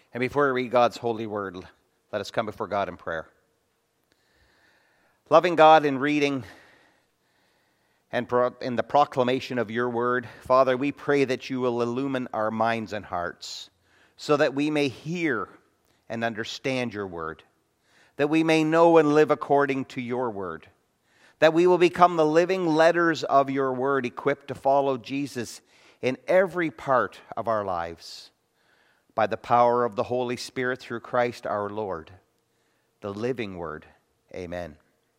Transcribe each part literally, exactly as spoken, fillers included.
And before we read God's holy word, let us come before God in prayer. Loving God, in reading and in the proclamation of your word, Father, we pray that you will illumine our minds and hearts so that we may hear and understand your word, that we may know and live according to your word, that we will become the living letters of your word, equipped to follow Jesus in every part of our lives. By the power of the Holy Spirit through Christ our Lord, the living word. Amen.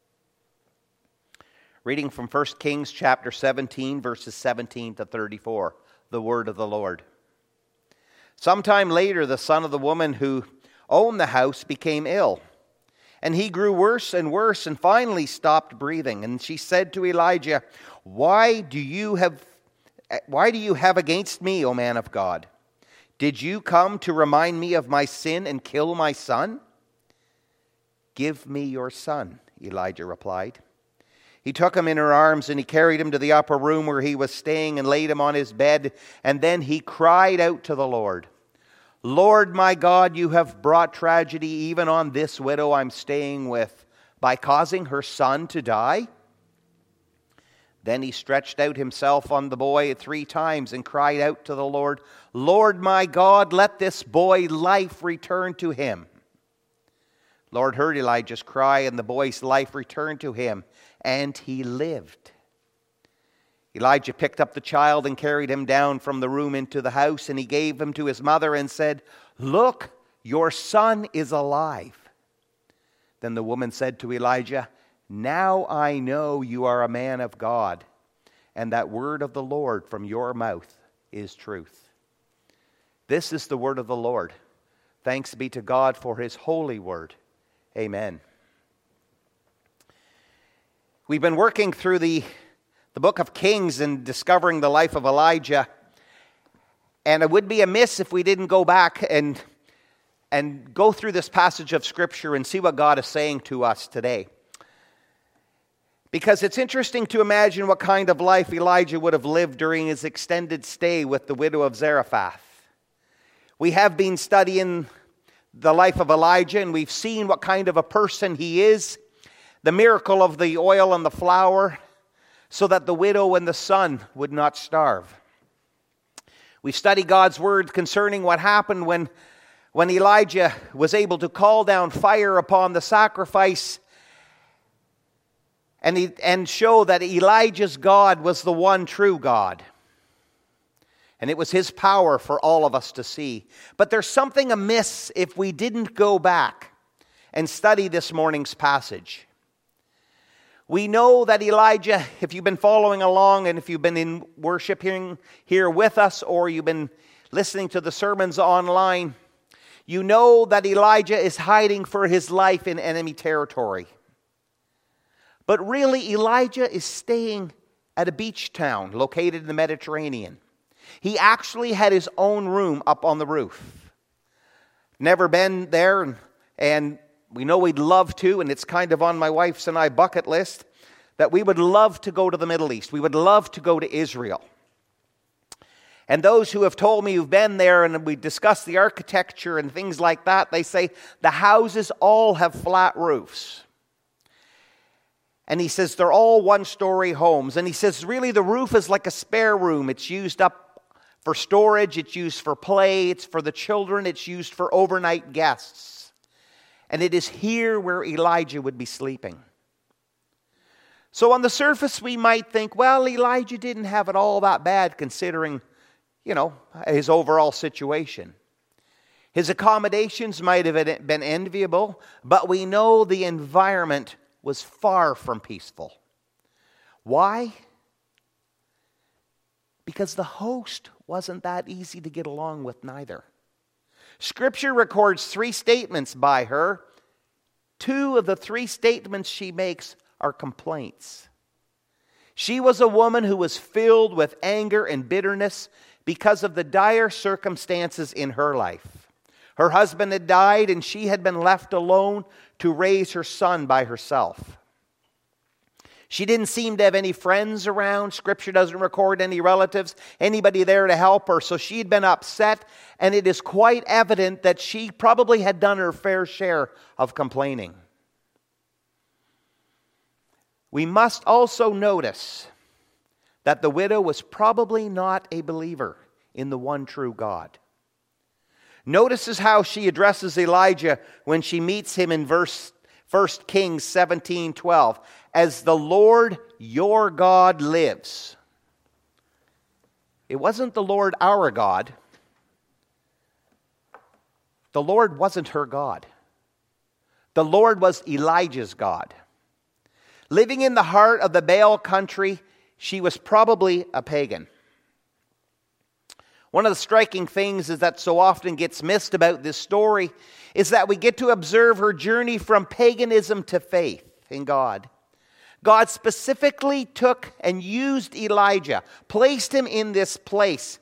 Reading from First Kings chapter seventeen, verses seventeen to thirty-four, the word of the Lord. Sometime later, the son of the woman who owned the house became ill, and he grew worse and worse and finally stopped breathing. And she said to Elijah, Why do you have, why do you have against me, O man of God? Did you come to remind me of my sin and kill my son? Give me your son, Elijah replied. He took him in her arms and he carried him to the upper room where he was staying and laid him on his bed. And then he cried out to the Lord, Lord my God, you have brought tragedy even on this widow I'm staying with by causing her son to die. Then he stretched out himself on the boy three times and cried out to the Lord, Lord my God, let this boy life return to him. Lord heard Elijah's cry, and the boy's life returned to him, and he lived. Elijah picked up the child and carried him down from the room into the house, and he gave him to his mother and said, Look, your son is alive. Then the woman said to Elijah, Now I know you are a man of God, and that word of the Lord from your mouth is truth. This is the word of the Lord. Thanks be to God for his holy word. Amen. We've been working through the, the book of Kings and discovering the life of Elijah. And it would be amiss if we didn't go back and, and go through this passage of Scripture and see what God is saying to us today. Because it's interesting to imagine what kind of life Elijah would have lived during his extended stay with the widow of Zarephath. We have been studying the life of Elijah, and we've seen what kind of a person he is, the miracle of the oil and the flour, so that the widow and the son would not starve. We've studied God's word concerning what happened when, when Elijah was able to call down fire upon the sacrifice and, he, and show that Elijah's God was the one true God. And it was his power for all of us to see. But there's something amiss if we didn't go back and study this morning's passage. We know that Elijah, if you've been following along and if you've been in worship here, here with us, or you've been listening to the sermons online, you know that Elijah is hiding for his life in enemy territory. But really, Elijah is staying at a beach town located in the Mediterranean. He actually had his own room up on the roof. Never been there, and, and we know we'd love to, and it's kind of on my wife's and I bucket list, that we would love to go to the Middle East. We would love to go to Israel. And those who have told me who've been there and we discussed the architecture and things like that, they say the houses all have flat roofs. And he says they're all one-story homes. And he says really the roof is like a spare room. It's used up for storage, it's used for play, it's for the children, it's used for overnight guests. And it is here where Elijah would be sleeping. So on the surface we might think, well, Elijah didn't have it all that bad considering, you know, his overall situation. His accommodations might have been enviable, but we know the environment was far from peaceful. Why? Because the host wasn't that easy to get along with neither. Scripture records three statements by her. Two of the three statements she makes are complaints. She was a woman who was filled with anger and bitterness because of the dire circumstances in her life. Her husband had died and she had been left alone to raise her son by herself. She didn't seem to have any friends around. Scripture doesn't record any relatives, anybody there to help her. So she'd been upset, and it is quite evident that she probably had done her fair share of complaining. We must also notice that the widow was probably not a believer in the one true God. Notice how she addresses Elijah when she meets him in verse First Kings seventeen twelve. As the Lord your God lives. It wasn't the Lord our God. The Lord wasn't her God. The Lord was Elijah's God. Living in the heart of the Baal country, she was probably a pagan. One of the striking things is that so often gets missed about this story is that we get to observe her journey from paganism to faith in God. God specifically took and used Elijah, placed him in this place,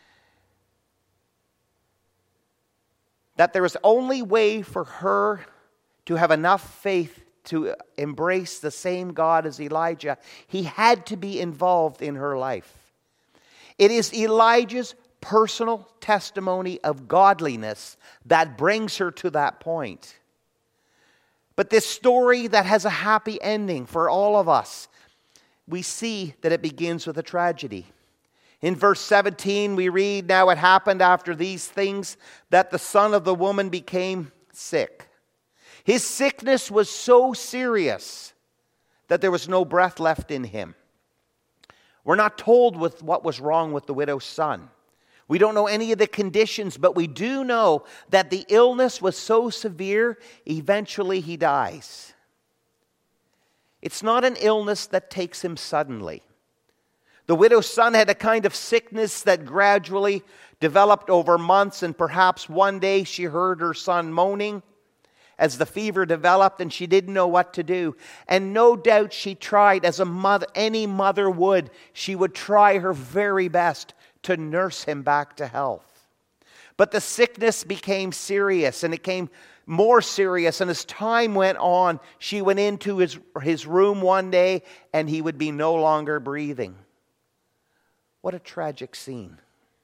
that there was only way for her to have enough faith to embrace the same God as Elijah. He had to be involved in her life. It is Elijah's personal testimony of godliness that brings her to that point. But this story that has a happy ending for all of us, we see that it begins with a tragedy. In verse seventeen, we read, "Now it happened after these things that the son of the woman became sick. His sickness was so serious that there was no breath left in him." We're not told with what was wrong with the widow's son. We don't know any of the conditions, but we do know that the illness was so severe, eventually he dies. It's not an illness that takes him suddenly. The widow's son had a kind of sickness that gradually developed over months, and perhaps one day she heard her son moaning as the fever developed, and she didn't know what to do. And no doubt she tried, as a mother, any mother would, she would try her very best to nurse him back to health. But the sickness became serious, and it became more serious. And as time went on, she went into his, his room one day, and he would be no longer breathing. What a tragic scene.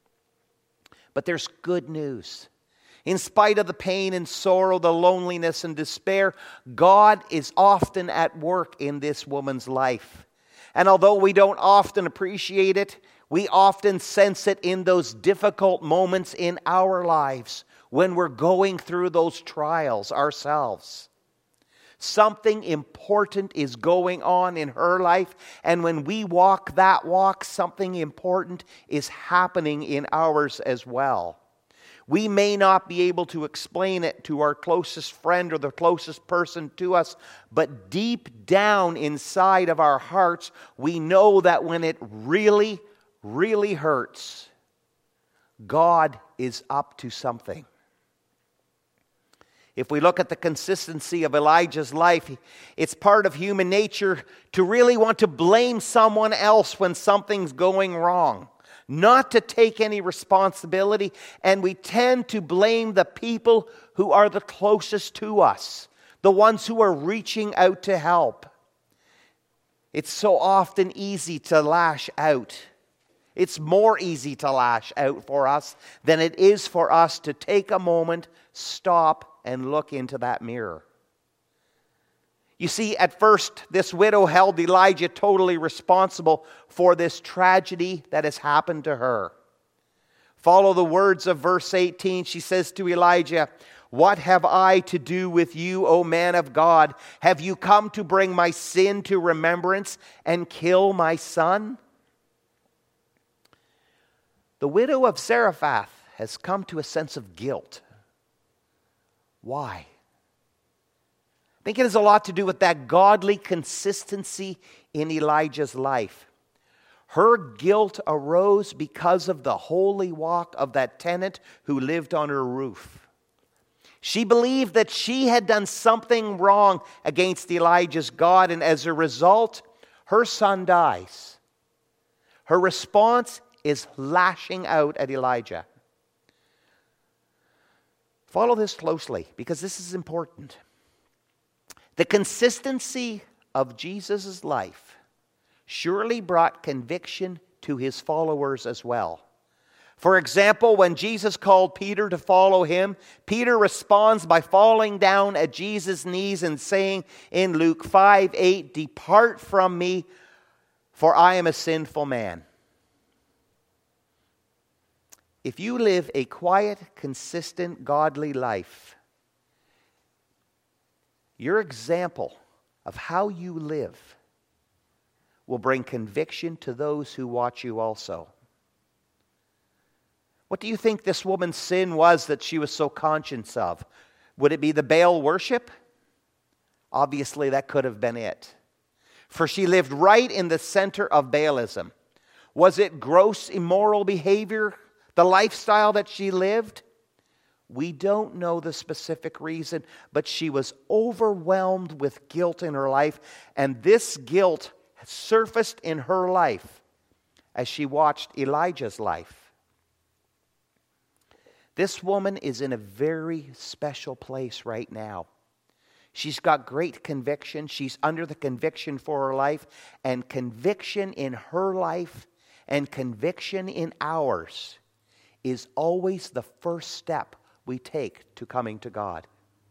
But there's good news. In spite of the pain and sorrow, the loneliness and despair, God is often at work in this woman's life. And although we don't often appreciate it, we often sense it in those difficult moments in our lives when we're going through those trials ourselves. Something important is going on in her life, and when we walk that walk, something important is happening in ours as well. We may not be able to explain it to our closest friend or the closest person to us, but deep down inside of our hearts, we know that when it really really hurts, God is up to something. If we look at the consistency of Elijah's life, it's part of human nature to really want to blame someone else when something's going wrong, not to take any responsibility, and we tend to blame the people who are the closest to us, the ones who are reaching out to help. It's so often easy to lash out. It's more easy to lash out for us than it is for us to take a moment, stop, and look into that mirror. You see, at first, this widow held Elijah totally responsible for this tragedy that has happened to her. Follow the words of verse eighteen. She says to Elijah, "What have I to do with you, O man of God? Have you come to bring my sin to remembrance and kill my son?" The widow of Zarephath has come to a sense of guilt. Why? I think it has a lot to do with that godly consistency in Elijah's life. Her guilt arose because of the holy walk of that tenant who lived on her roof. She believed that she had done something wrong against Elijah's God, and as a result, her son dies. Her response is lashing out at Elijah. Follow this closely, because this is important. The consistency of Jesus' life surely brought conviction to his followers as well. For example, when Jesus called Peter to follow him, Peter responds by falling down at Jesus' knees and saying in Luke five eight, "Depart from me, for I am a sinful man." If you live a quiet, consistent, godly life, your example of how you live will bring conviction to those who watch you also. What do you think this woman's sin was that she was so conscious of? Would it be the Baal worship? Obviously, that could have been it. For she lived right in the center of Baalism. Was it gross immoral behavior, the lifestyle that she lived? We don't know the specific reason, but she was overwhelmed with guilt in her life, and this guilt surfaced in her life as she watched Elijah's life. This woman is in a very special place right now. She's got great conviction. She's under the conviction for her life, and conviction in her life and conviction in ours is always the first step we take to coming to God.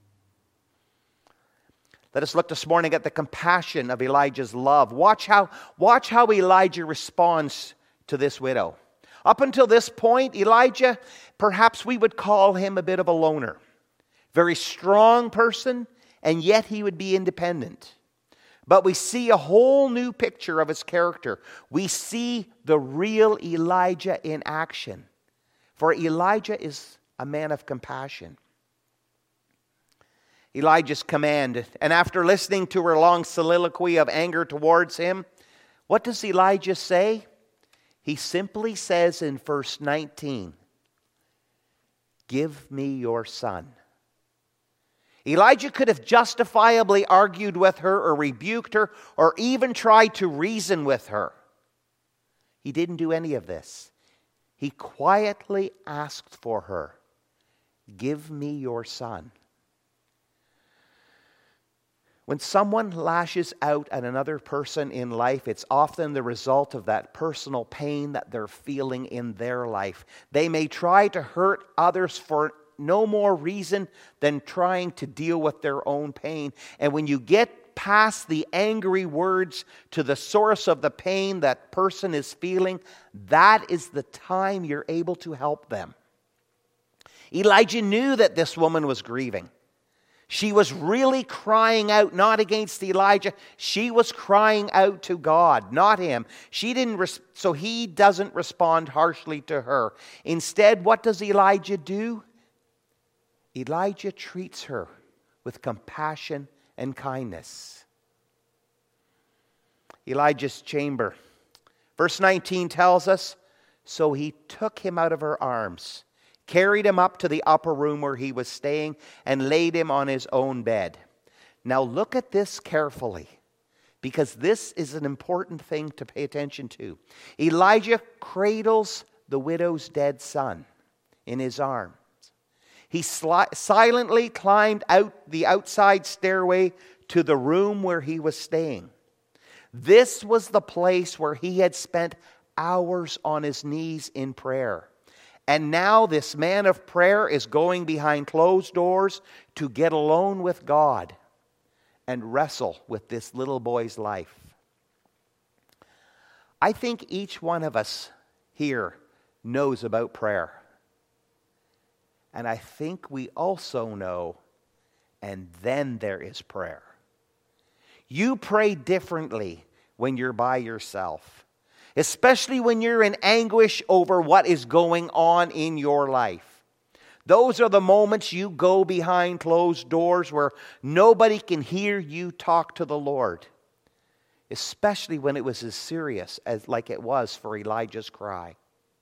Let us look this morning at the compassion of Elijah's love. Watch how, watch how Elijah responds to this widow. Up until this point, Elijah, perhaps we would call him a bit of a loner. Very strong person, and yet he would be independent. But we see a whole new picture of his character. We see the real Elijah in action. For Elijah is a man of compassion. Elijah's command, and after listening to her long soliloquy of anger towards him, what does Elijah say? He simply says in verse nineteen, "Give me your son." Elijah could have justifiably argued with her or rebuked her or even tried to reason with her. He didn't do any of this. He quietly asked for her, "Give me your son." When someone lashes out at another person in life, it's often the result of that personal pain that they're feeling in their life. They may try to hurt others for no more reason than trying to deal with their own pain. And when you get past the angry words to the source of the pain that person is feeling, that is the time you're able to help them. Elijah knew that this woman was grieving. She was really crying out, not against Elijah. She was crying out to God, not him. She didn't, res- so he doesn't respond harshly to her. Instead, what does Elijah do? Elijah treats her with compassion and kindness. Elijah's chamber. Verse nineteen tells us, "So he took him out of her arms, carried him up to the upper room where he was staying, and laid him on his own bed." Now look at this carefully, because this is an important thing to pay attention to. Elijah cradles the widow's dead son in his arms. He sli- silently climbed out the outside stairway to the room where he was staying. This was the place where he had spent hours on his knees in prayer. And now this man of prayer is going behind closed doors to get alone with God and wrestle with this little boy's life. I think each one of us here knows about prayer. And I think we also know, and then there is prayer. You pray differently when you're by yourself, especially when you're in anguish over what is going on in your life. Those are the moments you go behind closed doors where nobody can hear you talk to the Lord, especially when it was as serious as like it was for Elijah's cry.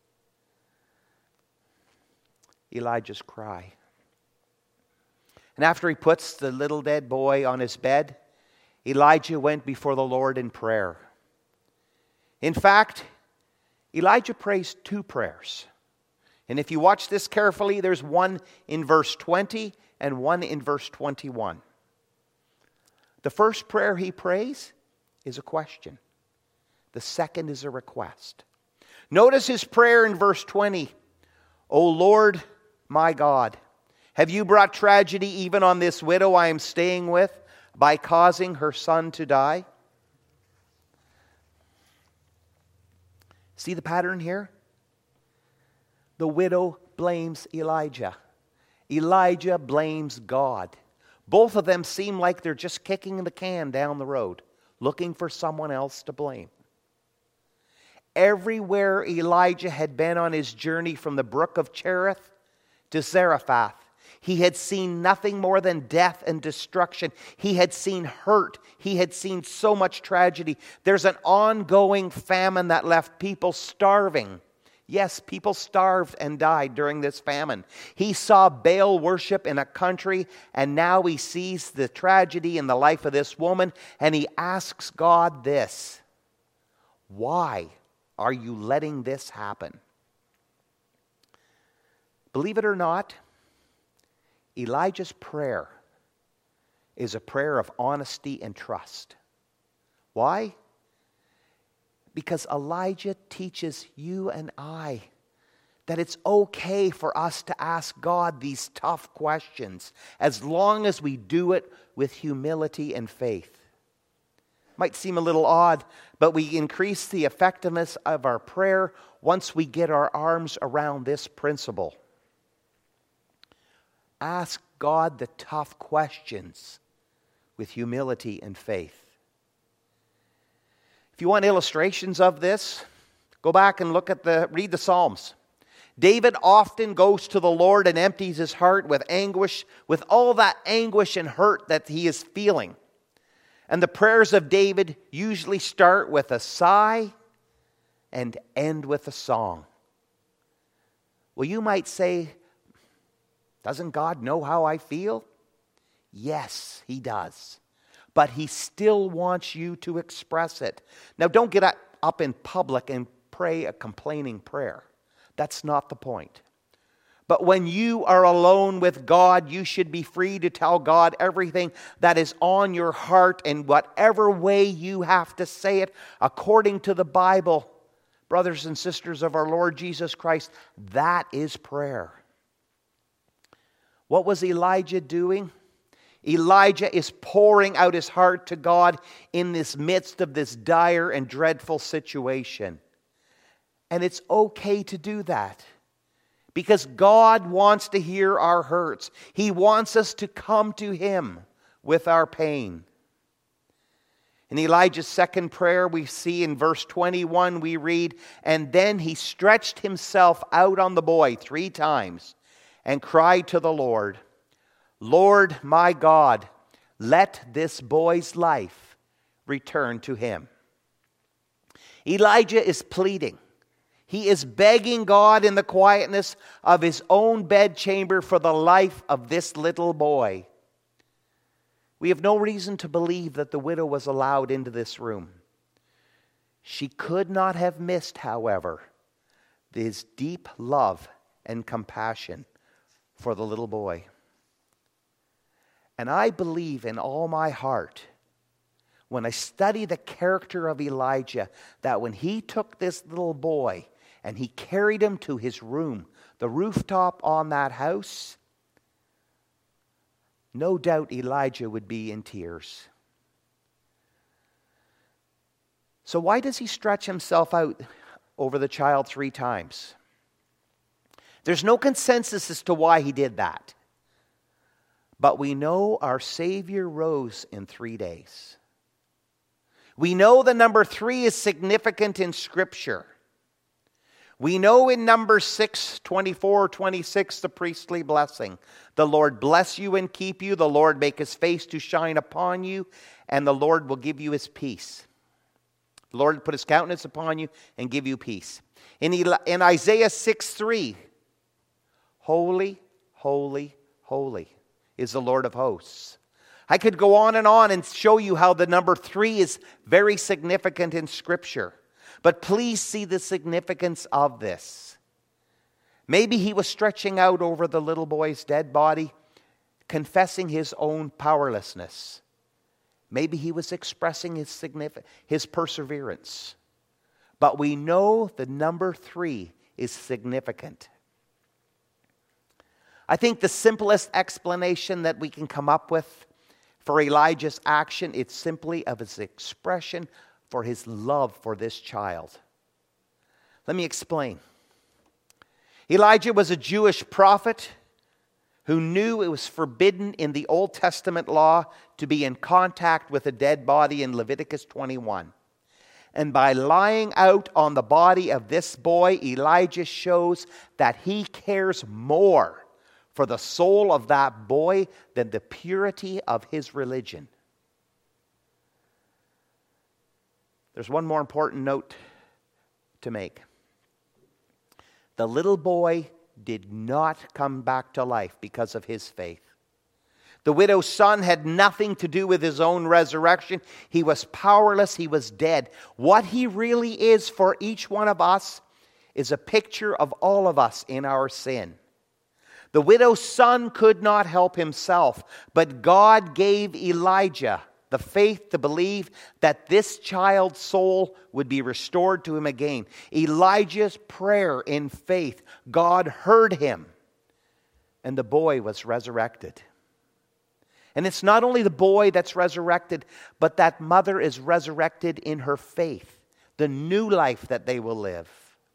Elijah's cry. And after he puts the little dead boy on his bed, Elijah went before the Lord in prayer. In fact, Elijah prays two prayers. And if you watch this carefully, there's one in verse twenty and one in verse twenty-one. The first prayer he prays is a question. The second is a request. Notice his prayer in verse twenty. O Lord, my God, have you brought tragedy even on this widow I am staying with by causing her son to die? See the pattern here? The widow blames Elijah. Elijah blames God. Both of them seem like they're just kicking the can down the road, looking for someone else to blame. Everywhere Elijah had been on his journey from the brook of Cherith to Zarephath, he had seen nothing more than death and destruction. He had seen hurt. He had seen so much tragedy. There's an ongoing famine that left people starving. Yes, people starved and died during this famine. He saw Baal worship in a country, and now he sees the tragedy in the life of this woman, and he asks God this: why are you letting this happen? Believe it or not, Elijah's prayer is a prayer of honesty and trust. Why? Because Elijah teaches you and I that it's okay for us to ask God these tough questions as long as we do it with humility and faith. Might seem a little odd, but we increase the effectiveness of our prayer once we get our arms around this principle. Ask God the tough questions with humility and faith. If you want illustrations of this, go back and look at the, read the Psalms. David often goes to the Lord and empties his heart with anguish, with all that anguish and hurt that he is feeling. And the prayers of David usually start with a sigh and end with a song. Well, you might say, doesn't God know how I feel? Yes, he does. But he still wants you to express it. Now, don't get up in public and pray a complaining prayer. That's not the point. But when you are alone with God, you should be free to tell God everything that is on your heart in whatever way you have to say it according to the Bible. Brothers and sisters of our Lord Jesus Christ, that is prayer. What was Elijah doing? Elijah is pouring out his heart to God in this midst of this dire and dreadful situation. And it's okay to do that because God wants to hear our hurts. He wants us to come to Him with our pain. In Elijah's second prayer, we see in verse twenty-one, we read, "And then he stretched himself out on the boy three times and cried to the Lord, 'Lord, my God, let this boy's life return to him.'" Elijah is pleading. He is begging God in the quietness of his own bedchamber for the life of this little boy. We have no reason to believe that the widow was allowed into this room. She could not have missed, however, his deep love and compassion for the little boy. And I believe in all my heart, when I study the character of Elijah, that when he took this little boy and he carried him to his room, the rooftop on that house, no doubt Elijah would be in tears. So why does he stretch himself out over the child three times? There's no consensus as to why he did that. But we know our Savior rose in three days. We know the number three is significant in Scripture. We know in Numbers six, twenty-four, twenty-six, the priestly blessing. The Lord bless you and keep you. The Lord make His face to shine upon you. And the Lord will give you His peace. The Lord put His countenance upon you and give you peace. In, Eli- in Isaiah six, three, holy, holy, holy is the Lord of hosts. I could go on and on and show you how the number three is very significant in Scripture. But please see the significance of this. Maybe he was stretching out over the little boy's dead body, confessing his own powerlessness. Maybe he was expressing his significance, his perseverance. But we know the number three is significant. I think the simplest explanation that we can come up with for Elijah's action, it's simply of his expression for his love for this child. Let me explain. Elijah was a Jewish prophet who knew it was forbidden in the Old Testament law to be in contact with a dead body in Leviticus twenty-one. And by lying out on the body of this boy, Elijah shows that he cares more for the soul of that boy than the purity of his religion. There's one more important note to make. The little boy did not come back to life because of his faith. The widow's son had nothing to do with his own resurrection. He was powerless. He was dead. What he really is for each one of us is a picture of all of us in our sin. The widow's son could not help himself, but God gave Elijah the faith to believe that this child's soul would be restored to him again. Elijah's prayer in faith, God heard him, and the boy was resurrected. And it's not only the boy that's resurrected, but that mother is resurrected in her faith, the new life that they will live.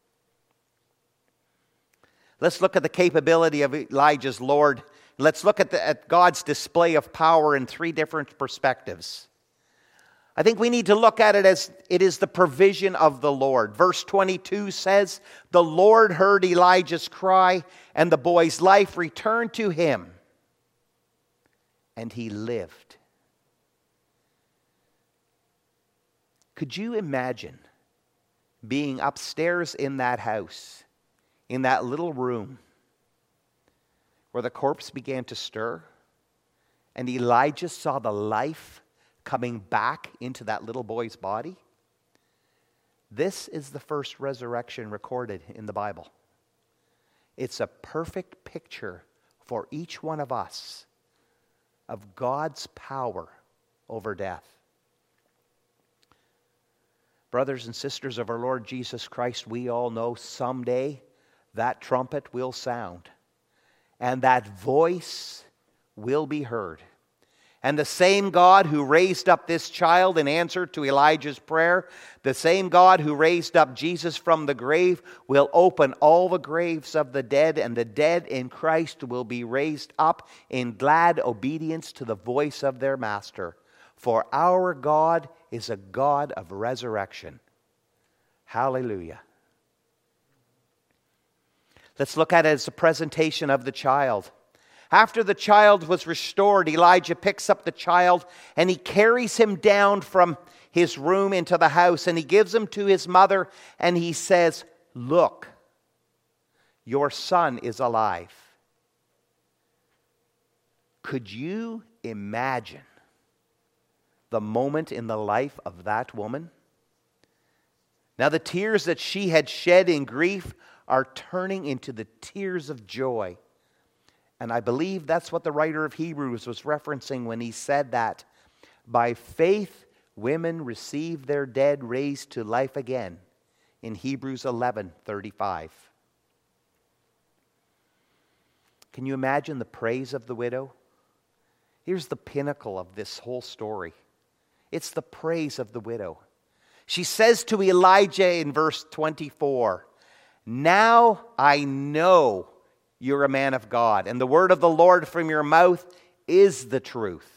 Let's look at the capability of Elijah's Lord. Let's look at, the, at God's display of power in three different perspectives. I think we need to look at it as it is the provision of the Lord. Verse twenty-two says, "The Lord heard Elijah's cry, and the boy's life returned to him, and he lived." Could you imagine being upstairs in that house, in that little room, where the corpse began to stir, and Elijah saw the life coming back into that little boy's body? This is the first resurrection recorded in the Bible. It's a perfect picture for each one of us of God's power over death. Brothers and sisters of our Lord Jesus Christ, we all know someday that trumpet will sound, and that voice will be heard. And the same God who raised up this child in answer to Elijah's prayer, the same God who raised up Jesus from the grave, will open all the graves of the dead, and the dead in Christ will be raised up in glad obedience to the voice of their master. For our God is a God of resurrection. Hallelujah. Let's look at it as a presentation of the child. After the child was restored, Elijah picks up the child and he carries him down from his room into the house, and he gives him to his mother, and he says, "Look, your son is alive." Could you imagine the moment in the life of that woman? Now, the tears that she had shed in grief are turning into the tears of joy. And I believe that's what the writer of Hebrews was referencing when he said that. By faith, women receive their dead raised to life again, in Hebrews eleven thirty-five. Can you imagine the praise of the widow? Here's the pinnacle of this whole story. It's the praise of the widow. She says to Elijah in verse twenty-four, "Now I know you're a man of God, and the word of the Lord from your mouth is the truth."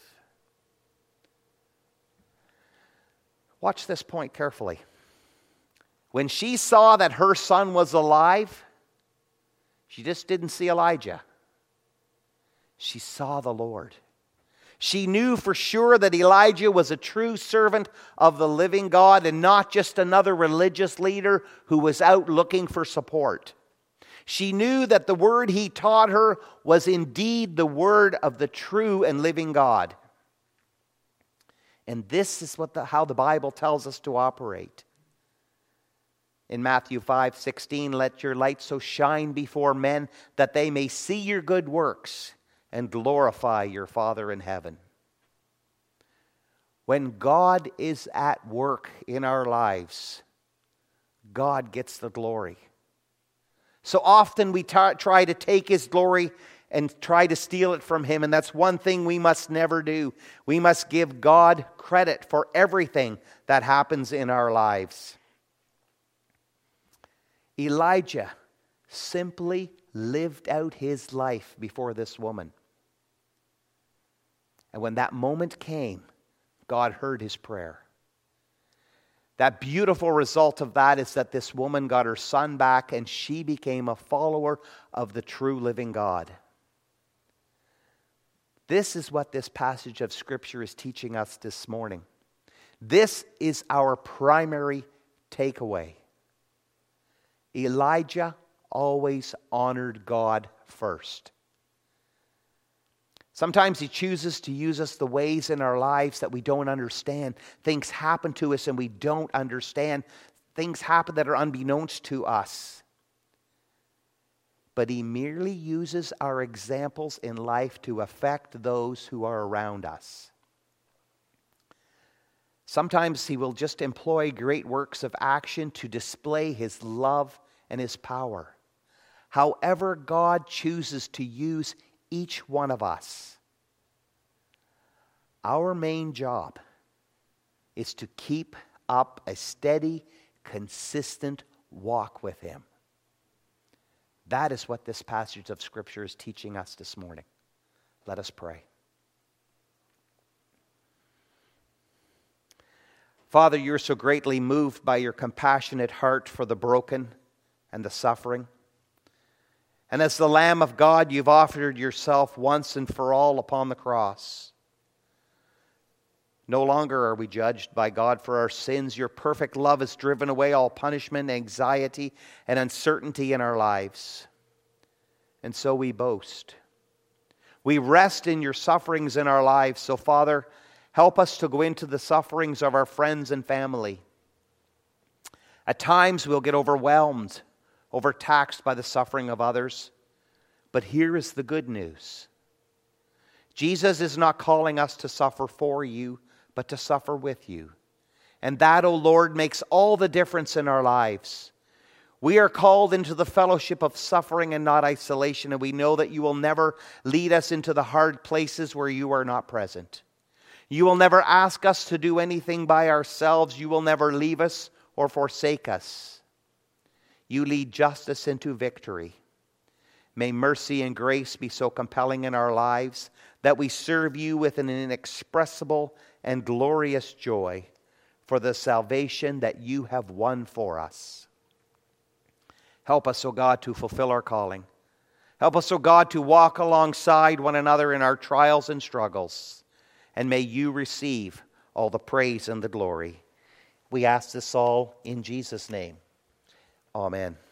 Watch this point carefully. When she saw that her son was alive, she just didn't see Elijah. She saw the Lord. She knew for sure that Elijah was a true servant of the living God and not just another religious leader who was out looking for support. She knew that the word he taught her was indeed the word of the true and living God. And this is what the, how the Bible tells us to operate. In Matthew five sixteen, "Let your light so shine before men that they may see your good works and glorify your Father in heaven." When God is at work in our lives, God gets the glory. So often we t- try to take His glory and try to steal it from Him, and that's one thing we must never do. We must give God credit for everything that happens in our lives. Elijah simply lived out his life before this woman. And when that moment came, God heard his prayer. That beautiful result of that is that this woman got her son back and she became a follower of the true living God. This is what this passage of Scripture is teaching us this morning. This is our primary takeaway. Elijah always honored God first. Sometimes He chooses to use us the ways in our lives that we don't understand. Things happen to us and we don't understand. Things happen that are unbeknownst to us. But He merely uses our examples in life to affect those who are around us. Sometimes He will just employ great works of action to display His love and His power. However God chooses to use each one of us, our main job is to keep up a steady, consistent walk with Him. That is what this passage of Scripture is teaching us this morning. Let us pray. Father, you're so greatly moved by your compassionate heart for the broken and the suffering. And as the Lamb of God, you've offered yourself once and for all upon the cross. No longer are we judged by God for our sins. Your perfect love has driven away all punishment, anxiety, and uncertainty in our lives. And so we boast. We rest in your sufferings in our lives. So, Father, help us to go into the sufferings of our friends and family. At times we'll get overwhelmed, overtaxed by the suffering of others. But here is the good news. Jesus is not calling us to suffer for you, but to suffer with you. And that, O Lord, makes all the difference in our lives. We are called into the fellowship of suffering and not isolation, and we know that you will never lead us into the hard places where you are not present. You will never ask us to do anything by ourselves. You will never leave us or forsake us. You lead justice into victory. May mercy and grace be so compelling in our lives that we serve you with an inexpressible and glorious joy for the salvation that you have won for us. Help us, O God, to fulfill our calling. Help us, O God, to walk alongside one another in our trials and struggles. And may you receive all the praise and the glory. We ask this all in Jesus' name. Amen.